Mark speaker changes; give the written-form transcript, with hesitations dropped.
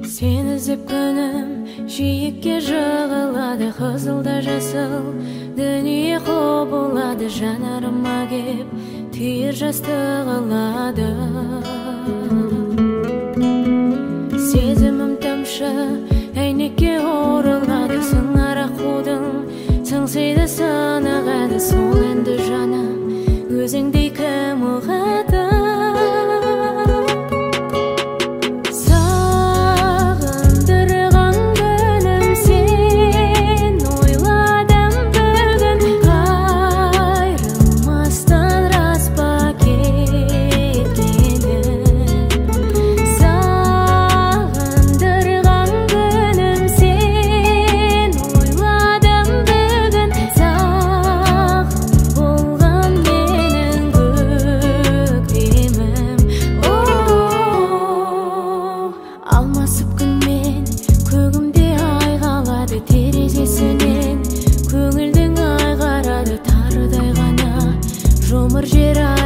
Speaker 1: Сені іздеп күнім жиекке жығылады, қызылда жасыл дүние құбылады, жанарыма кеп түйір жас тығылады. Сезімім тамшы әйнекке орылады, сыңар аққудың сыңсиды сынығады. Сол енді жаным өзіңдей кім ұғады? Алмасып күнмен көгімде ай қалады, терезесінен көңілдің ай қарады. Тарыдай ғана жұмыр жер